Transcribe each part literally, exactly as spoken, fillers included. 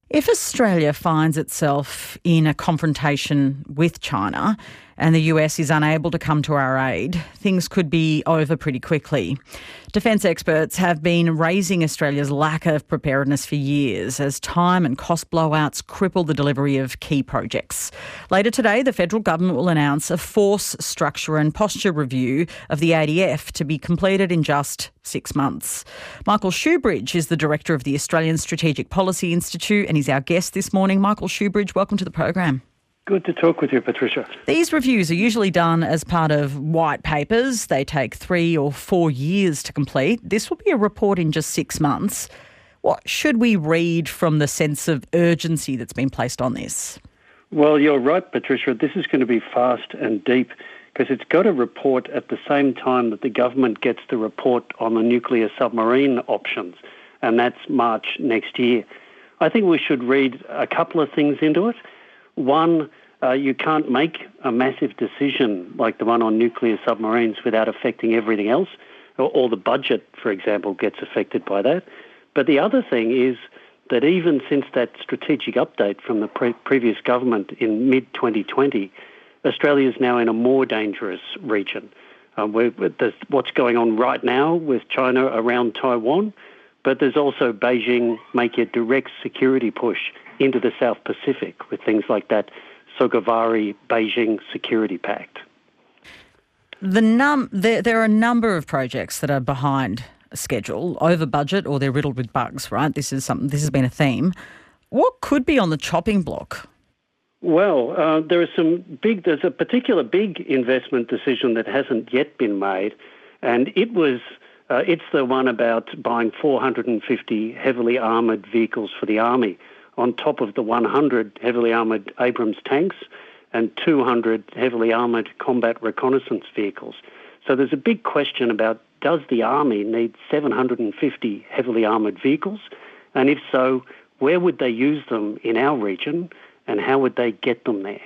If Australia finds itself in a confrontation with China and the U S is unable to come to our aid, things could be over pretty quickly. Defence experts have been raising Australia's lack of preparedness for years as time and cost blowouts cripple the delivery of key projects. Later today, the federal government will announce a force, structure and posture review of the A D F to be completed in just six months. Michael Shoebridge is the director of the Australian Strategic Policy Institute and he's our guest this morning. Michael Shoebridge, welcome to the program. Good to talk with you, Patricia. These reviews are usually done as part of white papers. They take three or four years to complete. This will be a report in just six months. What should we read from the sense of urgency that's been placed on this? Well, you're right, Patricia. This is going to be fast and deep because it's got to report at the same time that the government gets the report on the nuclear submarine options, and that's March next year. I think we should read a couple of things into it. One, uh, you can't make a massive decision like the one on nuclear submarines without affecting everything else, or, or the budget, for example, gets affected by that. But the other thing is that even since that strategic update from the pre- previous government in mid twenty twenty, Australia is now in a more dangerous region. Um, where, there's what's going on right now with China around Taiwan, but there's also Beijing making a direct security push into the South Pacific with things like that Sogavari-Beijing Security Pact. The num there, there are a number of projects that are behind schedule, over budget, or they're riddled with bugs, right? This is something. This has been a theme. What could be on the chopping block? Well, uh, there are some big. There's a particular big investment decision that hasn't yet been made, and it was. Uh, it's the one about buying four hundred fifty heavily armoured vehicles for the Army, on top of the one hundred heavily armoured Abrams tanks and two hundred heavily armoured combat reconnaissance vehicles. So there's a big question about, does the Army need seven hundred fifty heavily armoured vehicles? And if so, where would they use them in our region and how would they get them there?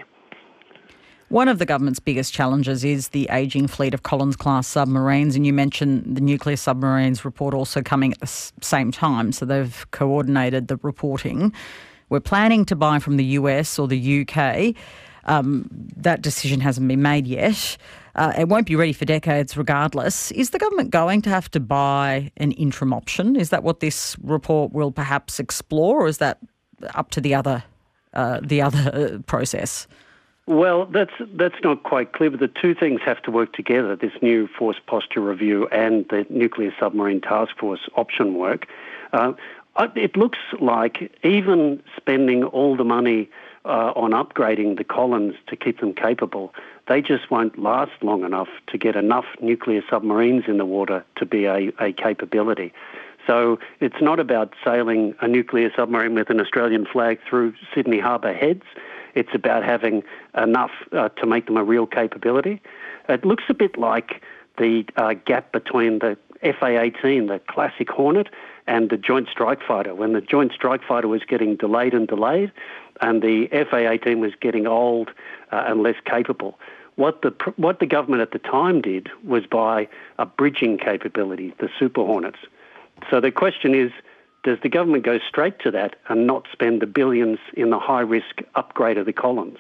One of the government's biggest challenges is the ageing fleet of Collins-class submarines, and you mentioned the nuclear submarines report also coming at the same time, so they've coordinated the reporting. We're planning to buy from the U S or the U K. Um, that decision hasn't been made yet. Uh, it won't be ready for decades regardless. Is the government going to have to buy an interim option? Is that what this report will perhaps explore, or is that up to the other, uh, the other uh, process? Well, that's that's not quite clear, but the two things have to work together, this new force posture review and the nuclear submarine task force option work. Uh, it looks like even spending all the money uh, on upgrading the Collins to keep them capable, they just won't last long enough to get enough nuclear submarines in the water to be a, a capability. So it's not about sailing a nuclear submarine with an Australian flag through Sydney Harbour Heads. It's about having enough uh, to make them a real capability. It looks a bit like the uh, gap between the F A eighteen, the classic Hornet, and the Joint Strike Fighter. When the Joint Strike Fighter was getting delayed and delayed, and the F A eighteen was getting old uh, and less capable. What the what the government at the time did was buy a bridging capability, the Super Hornets. So the question is, does the government go straight to that and not spend the billions in the high-risk upgrade of the Collins?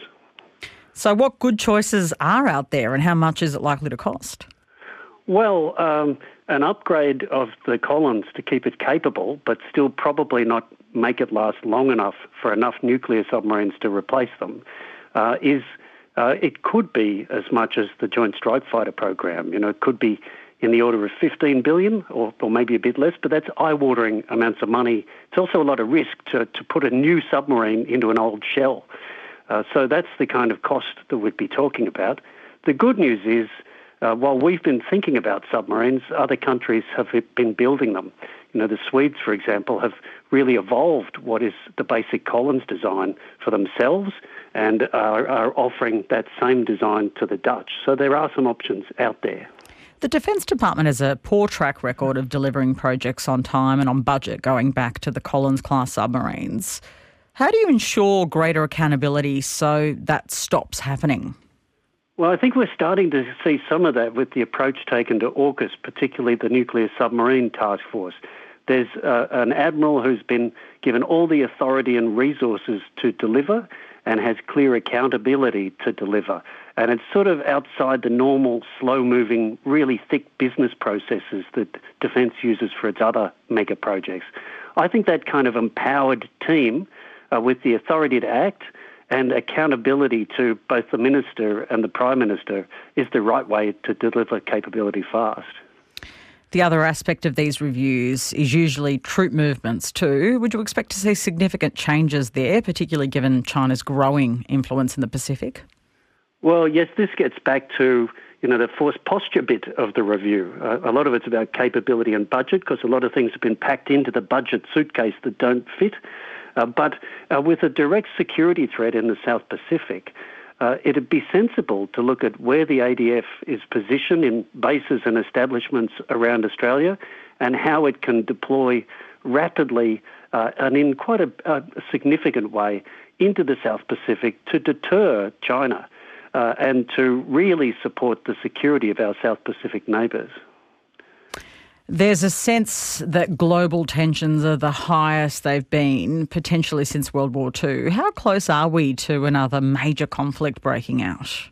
So what good choices are out there and how much is it likely to cost? Well, um, an upgrade of the Collins to keep it capable, but still probably not make it last long enough for enough nuclear submarines to replace them, uh, is uh, it could be as much as the Joint Strike Fighter program. You know, it could be in the order of fifteen billion dollars or, or maybe a bit less, but that's eye-watering amounts of money. It's also a lot of risk to, to put a new submarine into an old shell. Uh, so that's the kind of cost that we'd be talking about. The good news is, uh, while we've been thinking about submarines, other countries have been building them. You know, the Swedes, for example, have really evolved what is the basic Collins design for themselves and are, are offering that same design to the Dutch. So there are some options out there. The Defence Department has a poor track record of delivering projects on time and on budget going back to the Collins-class submarines. How do you ensure greater accountability so that stops happening? Well, I think we're starting to see some of that with the approach taken to AUKUS, particularly the Nuclear Submarine Task Force. There's uh, an admiral who's been given all the authority and resources to deliver and has clear accountability to deliver. And it's sort of outside the normal, slow-moving, really thick business processes that Defence uses for its other mega projects. I think that kind of empowered team uh, with the authority to act and accountability to both the Minister and the Prime Minister is the right way to deliver capability fast. The other aspect of these reviews is usually troop movements too. Would you expect to see significant changes there, particularly given China's growing influence in the Pacific? Well, yes, this gets back to, you know, the force posture bit of the review. Uh, a lot of it's about capability and budget because a lot of things have been packed into the budget suitcase that don't fit. Uh, but uh, with a direct security threat in the South Pacific, uh, it'd be sensible to look at where the A D F is positioned in bases and establishments around Australia and how it can deploy rapidly uh, and in quite a, a significant way into the South Pacific to deter China uh, and to really support the security of our South Pacific neighbours. There's a sense that global tensions are the highest they've been, potentially since World War Two. How close are we to another major conflict breaking out?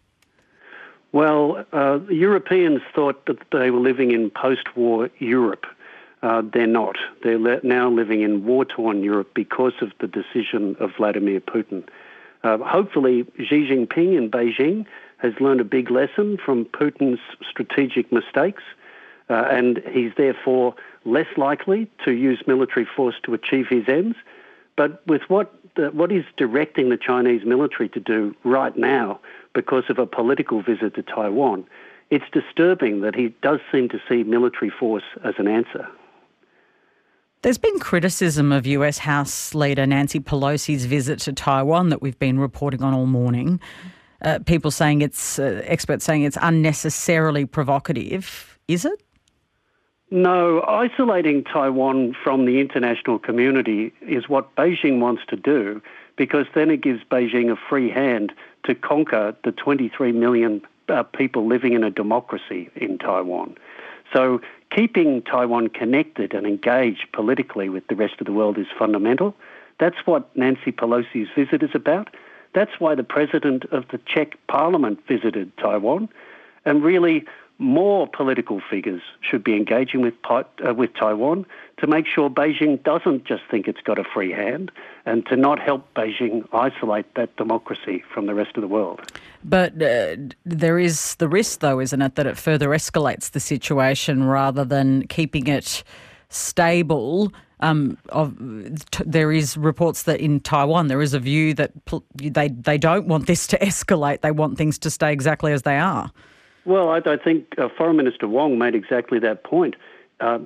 Well, uh, the Europeans thought that they were living in post-war Europe. Uh, they're not. They're le- now living in war-torn Europe because of the decision of Vladimir Putin. Uh, hopefully, Xi Jinping in Beijing has learned a big lesson from Putin's strategic mistakes. Uh, and he's therefore less likely to use military force to achieve his ends. But with what the, what he's directing the Chinese military to do right now because of a political visit to Taiwan, it's disturbing that he does seem to see military force as an answer. There's been criticism of U S House Leader Nancy Pelosi's visit to Taiwan that we've been reporting on all morning. Uh, people saying it's, uh, experts saying it's unnecessarily provocative. Is it? No, isolating Taiwan from the international community is what Beijing wants to do because then it gives Beijing a free hand to conquer the twenty-three million uh, people living in a democracy in Taiwan. So keeping Taiwan connected and engaged politically with the rest of the world is fundamental. That's what Nancy Pelosi's visit is about. That's why the president of the Czech parliament visited Taiwan. And really, more political figures should be engaging with uh, with Taiwan to make sure Beijing doesn't just think it's got a free hand and to not help Beijing isolate that democracy from the rest of the world. But uh, there is the risk, though, isn't it, that it further escalates the situation rather than keeping it stable. Um, of, t- there is reports that in Taiwan there is a view that pl- they, they don't want this to escalate. They want things to stay exactly as they are. Well, I, I think uh, Foreign Minister Wong made exactly that point. Uh,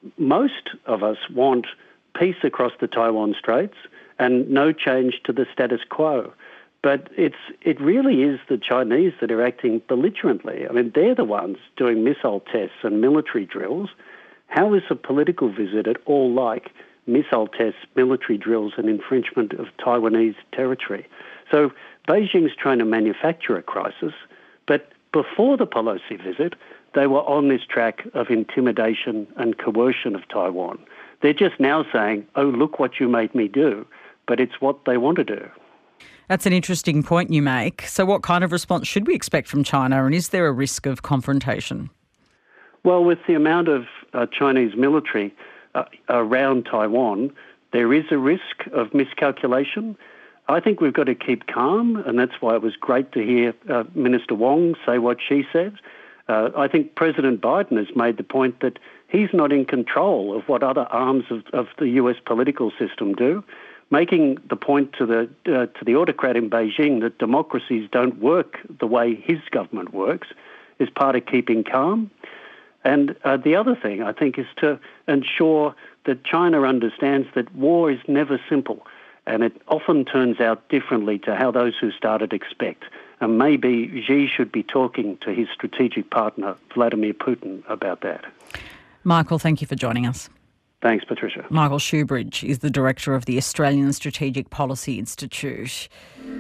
most of us want peace across the Taiwan Straits and no change to the status quo. But it's it really is the Chinese that are acting belligerently. I mean, they're the ones doing missile tests and military drills. How is a political visit at all like missile tests, military drills and infringement of Taiwanese territory? So Beijing's trying to manufacture a crisis, but before the Pelosi visit, they were on this track of intimidation and coercion of Taiwan. They're just now saying, oh, look what you made me do, but it's what they want to do. That's an interesting point you make. So what kind of response should we expect from China, and is there a risk of confrontation? Well, with the amount of uh, Chinese military uh, around Taiwan, there is a risk of miscalculation. I think we've got to keep calm, and that's why it was great to hear uh, Minister Wong say what she said. Uh, I think President Biden has made the point that he's not in control of what other arms of, of the U S political system do, making the point to the uh, to the autocrat in Beijing that democracies don't work the way his government works is part of keeping calm. And uh, the other thing, I think, is to ensure that China understands that war is never simple. And it often turns out differently to how those who started expect. And maybe Xi should be talking to his strategic partner, Vladimir Putin, about that. Michael, thank you for joining us. Thanks, Patricia. Michael Shoebridge is the Director of the Australian Strategic Policy Institute.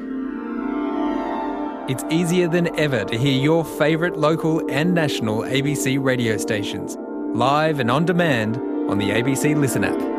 It's easier than ever to hear your favourite local and national A B C radio stations, live and on demand, on the A B C Listen app.